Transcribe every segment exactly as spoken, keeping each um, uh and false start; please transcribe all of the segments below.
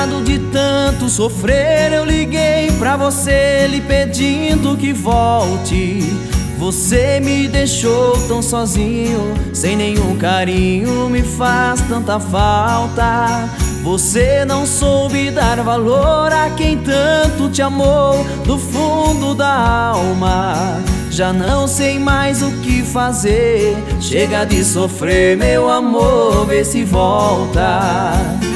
Cansado de tanto sofrer, eu liguei pra você lhe pedindo que volte. Você me deixou tão sozinho, sem nenhum carinho, me faz tanta falta. Você não soube dar valor a quem tanto te amou do fundo da alma. Já não sei mais o que fazer, chega de sofrer, meu amor, vê se volta.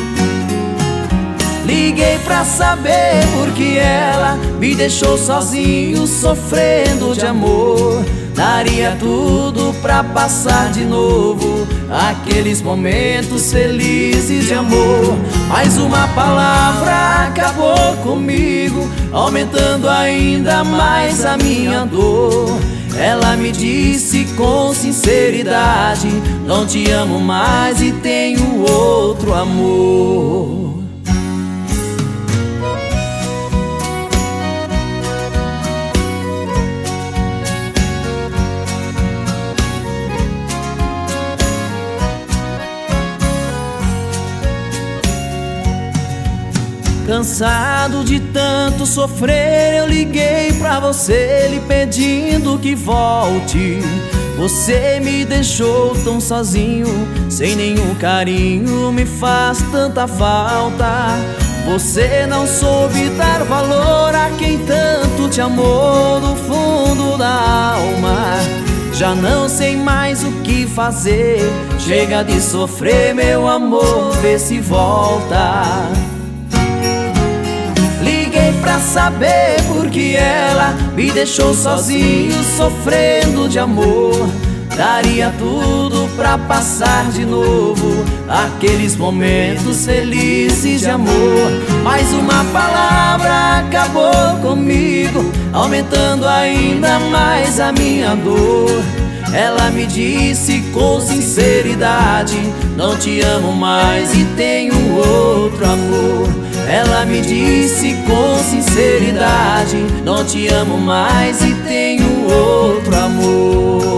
Liguei pra saber por que ela me deixou sozinho, sofrendo de amor. Daria tudo pra passar de novo aqueles momentos felizes de amor. Mas uma palavra acabou comigo, aumentando ainda mais a minha dor. Ela me disse com sinceridade: não te amo mais e tenho outro amor. Cansado de tanto sofrer, eu liguei pra você lhe pedindo que volte. Você me deixou tão sozinho, sem nenhum carinho, me faz tanta falta. Você não soube dar valor a quem tanto te amou do fundo da alma. Já não sei mais o que fazer, chega de sofrer, meu amor, vê se volta. Pra saber por que ela me deixou sozinho, sofrendo de amor. Daria tudo pra passar de novo aqueles momentos felizes de amor. Mas uma palavra acabou comigo, aumentando ainda mais a minha dor. Ela me disse com sinceridade: não te amo mais e tenho outro amor. Ela me disse com sinceridade: não te amo mais e tenho outro amor.